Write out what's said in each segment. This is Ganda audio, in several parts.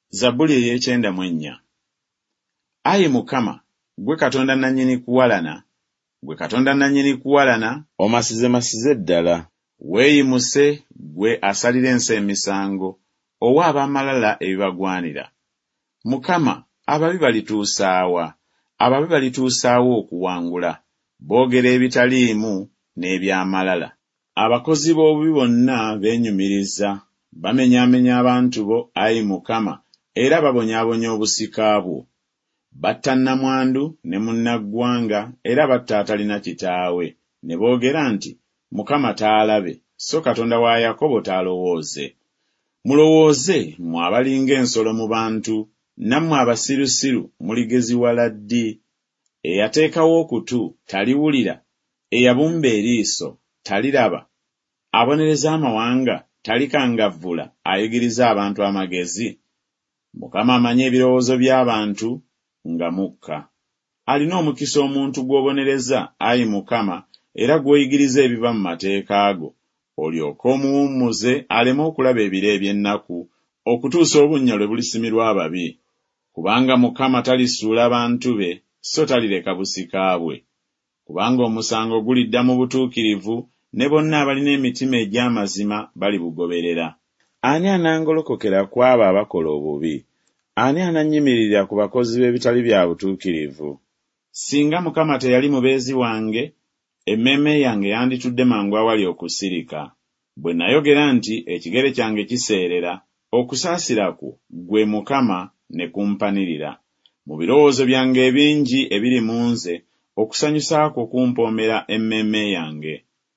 Zabbuli ey'ekyenda. Ayi Mukama, gwe Katonda nannyini kuwalana, omasize ddala. weeyimuse gwe asalira ensi emisango, owa ab'amalala ebibagwanira. Mukama, ababi balituusaawa? Ababi balituusaawo okuwangula, boogera ebitaliimu n'eby'amalala. Abakozi b'obubi bonna beenyumiriza, bamenyaamenya abantu bo, Ayi Mukama, era babonyaabonya obusika bwo. Batta nnamwandu ne munnaggwanga, era batta atalina kitaawe, ne boogera nti, Mukama taalabe, so Katonda wa Yakobo taalowooze. Mulowooze, mmwe abalinga ensolo mu bantu, nammwe abasirusiru muligeziwala ddi? Eyateekawo okutu taliwulira, eyabumba eriiso taliraba, abonereza amawanga talikangavvula, ayigiriza abantu amagezi. Mukama amanyi ebirowoozo by'abantu nga mukka. Alina omukisa omuntu gw'obonereza, Ayi Mukama, era gw'oyigiriza ebiva mu mateeka go, olyoke omuwummuze aleme okulaba ebiro eby'ennaku, okutuusa obunnya lwe bulisimirwa ababi. Kubanga Mukama talisuula bantu be, so talireka busika bwe. Kubanga omusango gulidda mu butuukirivu, ne bonna abalina emitima egy'amazima balibugoberera. Ani anangolokokera ku abo abakola obubi? Ani anannyimirira ku bakozi b'ebitali bya butuukirivu? Singa Mukama teyali mubeezi wange, emmeeme yange yanditudde mangu awali okusirika. Bwe nayogera nti ekigere kyange kiseerera, okusaasira kwo gwe Mukama ne kumpanirira. Mu birowoozo byange ebingi ebiri mu nze, okusanyusa kwo kumpoomera emmeeme yange.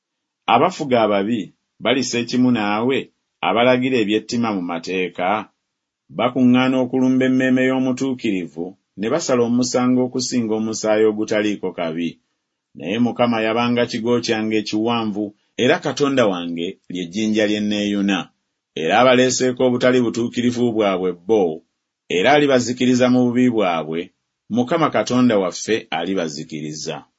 Abafuga ababi balisa ekimu naawe, abalagira ebyettima mu mateeka? Bakuŋŋaana okulumba emmeeme y'omutuukirivu, ne basala omusango okusinga omusaayi ogutaliiko kabi. Naye Mukama yabanga kigo kyange ekiwanvu, era Katonda wange ly'ejjinja lye neeyuna. Era abaleeseeko obutali butuukirivu bwabwe bo, era alibazikiriza mu bubi bwabwe, Mukama Katonda waffe alibazikiriza.